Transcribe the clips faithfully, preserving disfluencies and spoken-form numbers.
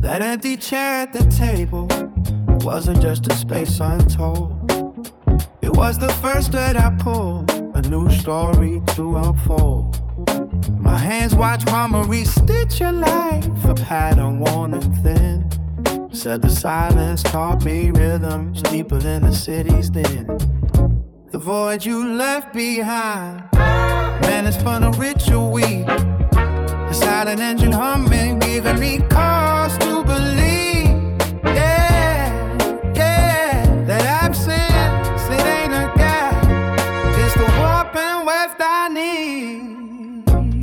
That empty chair at the table wasn't just a space untold. It was the first that I pulled, a new story to unfold. My hands watch mama restitch your life, a pattern worn and thin. Said the silence taught me rhythms deeper than the city's din. The void you left behind, man, it's fun a ritual week. A silent engine humming, giving me cause to believe. Yeah, yeah, that absence, it ain't a gap. It's the warp and weft I need.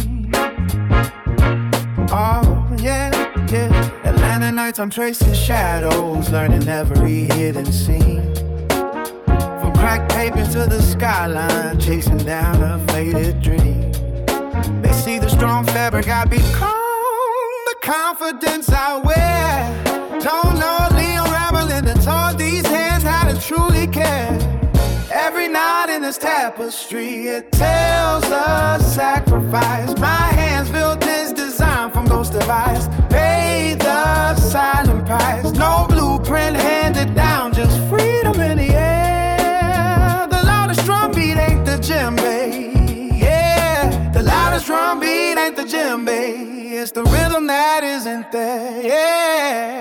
Oh, yeah, yeah. Atlanta nights, I'm tracing shadows, learning every hidden scene. From cracked paper to the skyline, chasing down a faded dream. They see the strong fabric I become, the confidence I wear. Don't know Leo unraveling that taught these hands how to truly care. Every knot in this tapestry, it tells a sacrifice. My hands built this design from ghost device. Pay the silent price. No blueprint handed down, just freedom in the air. The loudest drum beat ain't the djembe. The loudest drum beat ain't the djembe. It's the rhythm that isn't there, yeah.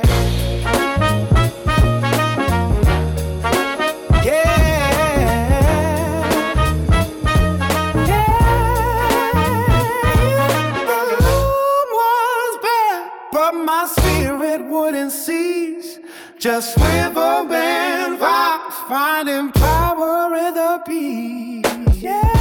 Yeah. Yeah. The room was bare, but my spirit wouldn't cease. Just rhythm and vibes, finding power in the beat, yeah.